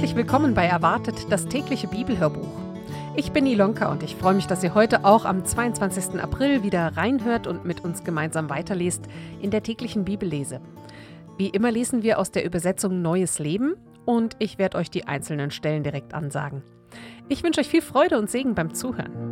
Herzlich willkommen bei Erwartet, das tägliche Bibelhörbuch. Ich bin Ilonka und ich freue mich, dass ihr heute auch am 22. April wieder reinhört und mit uns gemeinsam weiterlest in der täglichen Bibellese. Wie immer lesen wir aus der Übersetzung Neues Leben und ich werde euch die einzelnen Stellen direkt ansagen. Ich wünsche euch viel Freude und Segen beim Zuhören.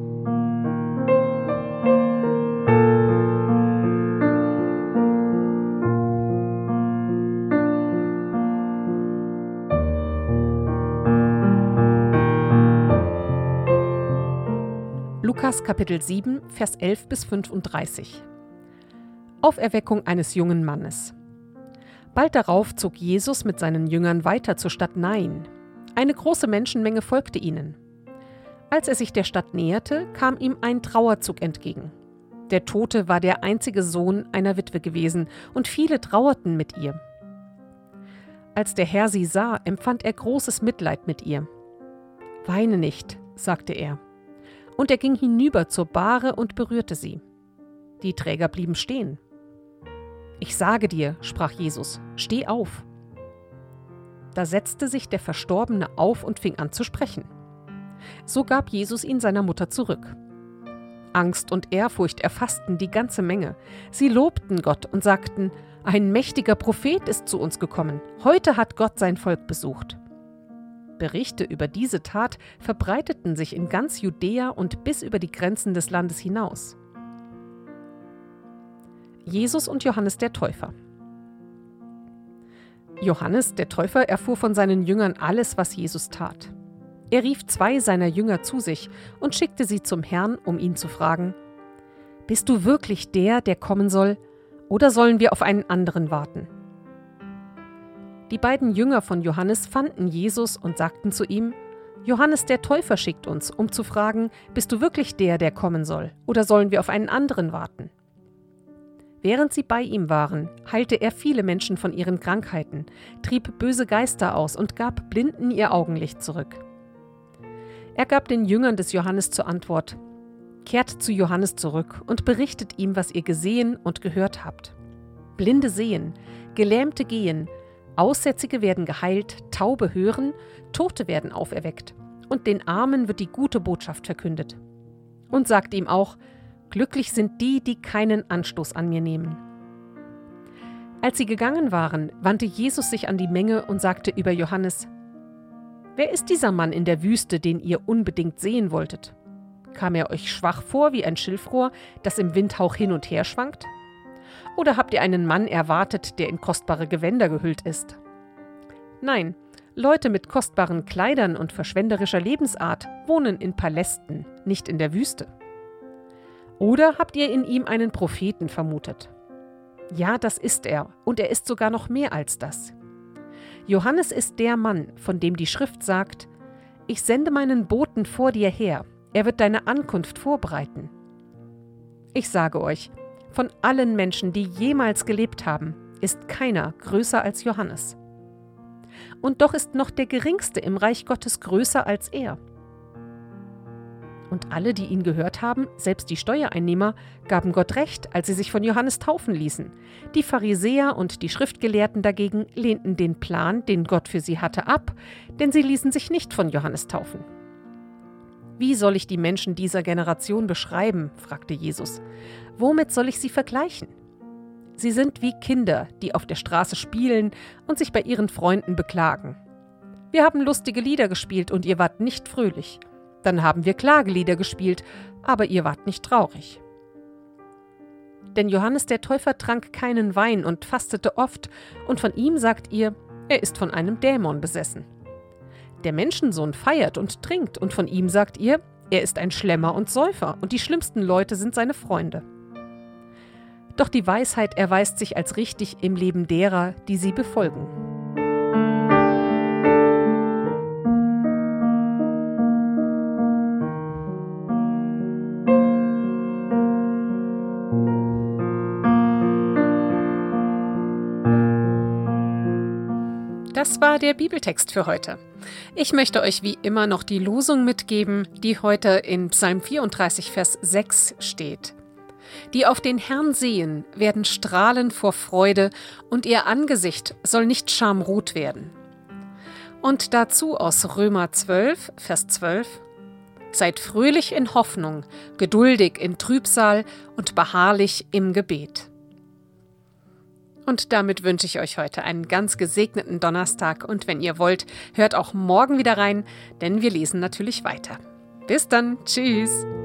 Lukas Kapitel 7, Vers 11 bis 35. Auferweckung eines jungen Mannes. Bald darauf zog Jesus mit seinen Jüngern weiter zur Stadt Nain. Eine große Menschenmenge folgte ihnen. Als er sich der Stadt näherte, kam ihm ein Trauerzug entgegen. Der Tote war der einzige Sohn einer Witwe gewesen, und viele trauerten mit ihr. Als der Herr sie sah, empfand er großes Mitleid mit ihr. »Weine nicht«, sagte er. Und er ging hinüber zur Bahre und berührte sie. Die Träger blieben stehen. »Ich sage dir«, sprach Jesus, »steh auf.« Da setzte sich der Verstorbene auf und fing an zu sprechen. So gab Jesus ihn seiner Mutter zurück. Angst und Ehrfurcht erfassten die ganze Menge. Sie lobten Gott und sagten, »Ein mächtiger Prophet ist zu uns gekommen. Heute hat Gott sein Volk besucht.« Berichte über diese Tat verbreiteten sich in ganz Judäa und bis über die Grenzen des Landes hinaus. Jesus und Johannes der Täufer. Johannes der Täufer erfuhr von seinen Jüngern alles, was Jesus tat. Er rief 2 seiner Jünger zu sich und schickte sie zum Herrn, um ihn zu fragen, »Bist du wirklich der kommen soll, oder sollen wir auf einen anderen warten?« Die beiden Jünger von Johannes fanden Jesus und sagten zu ihm, »Johannes der Täufer schickt uns, um zu fragen, bist du wirklich der kommen soll, oder sollen wir auf einen anderen warten?« Während sie bei ihm waren, heilte er viele Menschen von ihren Krankheiten, trieb böse Geister aus und gab Blinden ihr Augenlicht zurück. Er gab den Jüngern des Johannes zur Antwort, »Kehrt zu Johannes zurück und berichtet ihm, was ihr gesehen und gehört habt. Blinde sehen, Gelähmte gehen, Aussätzige werden geheilt, Taube hören, Tote werden auferweckt, und den Armen wird die gute Botschaft verkündet. Und sagt ihm auch, glücklich sind die, die keinen Anstoß an mir nehmen.« Als sie gegangen waren, wandte Jesus sich an die Menge und sagte über Johannes, »Wer ist dieser Mann in der Wüste, den ihr unbedingt sehen wolltet? Kam er euch schwach vor wie ein Schilfrohr, das im Windhauch hin und her schwankt? Oder habt ihr einen Mann erwartet, der in kostbare Gewänder gehüllt ist? Nein, Leute mit kostbaren Kleidern und verschwenderischer Lebensart wohnen in Palästen, nicht in der Wüste. Oder habt ihr in ihm einen Propheten vermutet? Ja, das ist er, und er ist sogar noch mehr als das. Johannes ist der Mann, von dem die Schrift sagt, »Ich sende meinen Boten vor dir her, er wird deine Ankunft vorbereiten.« Ich sage euch, von allen Menschen, die jemals gelebt haben, ist keiner größer als Johannes. Und doch ist noch der Geringste im Reich Gottes größer als er. Und alle, die ihn gehört haben, selbst die Steuereinnehmer, gaben Gott recht, als sie sich von Johannes taufen ließen. Die Pharisäer und die Schriftgelehrten dagegen lehnten den Plan, den Gott für sie hatte, ab, denn sie ließen sich nicht von Johannes taufen. »Wie soll ich die Menschen dieser Generation beschreiben?« fragte Jesus. »Womit soll ich sie vergleichen? Sie sind wie Kinder, die auf der Straße spielen und sich bei ihren Freunden beklagen. Wir haben lustige Lieder gespielt und ihr wart nicht fröhlich. Dann haben wir Klagelieder gespielt, aber ihr wart nicht traurig. Denn Johannes der Täufer trank keinen Wein und fastete oft, und von ihm sagt ihr, er ist von einem Dämon besessen. Der Menschensohn feiert und trinkt, und von ihm sagt ihr, er ist ein Schlemmer und Säufer, und die schlimmsten Leute sind seine Freunde. Doch die Weisheit erweist sich als richtig im Leben derer, die sie befolgen.« Das war der Bibeltext für heute. Ich möchte euch wie immer noch die Losung mitgeben, die heute in Psalm 34, Vers 6 steht. Die auf den Herrn sehen, werden strahlen vor Freude, und ihr Angesicht soll nicht schamrot werden. Und dazu aus Römer 12, Vers 12: Seid fröhlich in Hoffnung, geduldig in Trübsal und beharrlich im Gebet. Und damit wünsche ich euch heute einen ganz gesegneten Donnerstag und wenn ihr wollt, hört auch morgen wieder rein, denn wir lesen natürlich weiter. Bis dann, tschüss!